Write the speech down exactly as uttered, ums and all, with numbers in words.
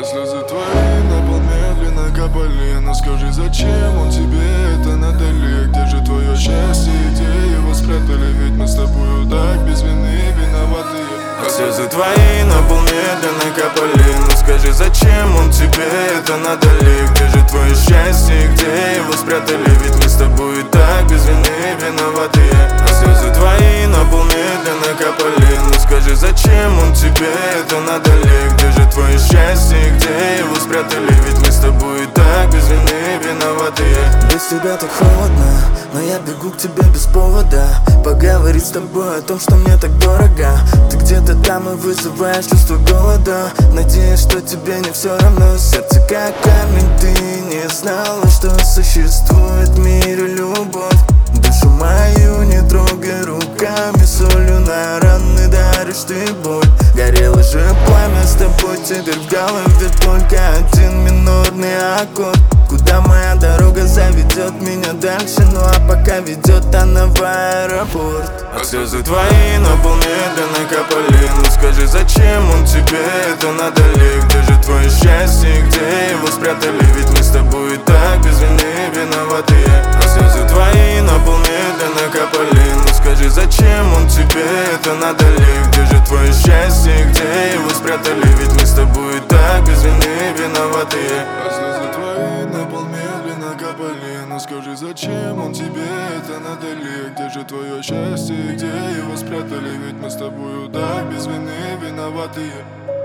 А слезы твои на пол медленно капали. Но скажи, зачем он тебе это надали? Где же твое счастье, где его спрятали? Ведь мы с тобою так без вины виноватые. А слезы твои на пол медленно капали. Ну скажи, зачем он тебе это надали? Где же твое счастье, где его спрятали? Ведь мы с тобой так без вины виноватые. А слезы твои на пол медленно капали. Ну скажи, зачем он тебе это надали? Где же твое счастье, где его спрятали? Ведь мы с тобой так без вины виноватые. Без тебя так холодно, но я бегу к тебе без повода. Поговорить с тобой о том, что мне так дорого. Ты где-то там и вызываешь чувство голода. Надеюсь, что тебе не все равно. Сердце как камень, ты не знала, что существует в мире любовь. Душу мою не трогай руками, солью на раны даришь ты боль. Горело же пламя с тобой, теперь в голове только один минорный аккорд. Куда моя дорога заведет меня дальше? Ну а пока ведет она в аэропорт. А слезы твои на пол медленно капали. Ну скажи, зачем он тебе это надали? Где же твое счастье, где его спрятали? Ведь мы с тобой так без вины виноватые. А слезы твои на пол медленно капали. Ну скажи, зачем он тебе это надали? Где же твое счастье, где его спрятали? Ведь мы с тобой так без вины виноватые. А слезы твои на пол медленно капали. Но скажи, зачем он тебе это надали? Где же твое счастье, где его спрятали? Ведь мы с тобою так без вины виноватые.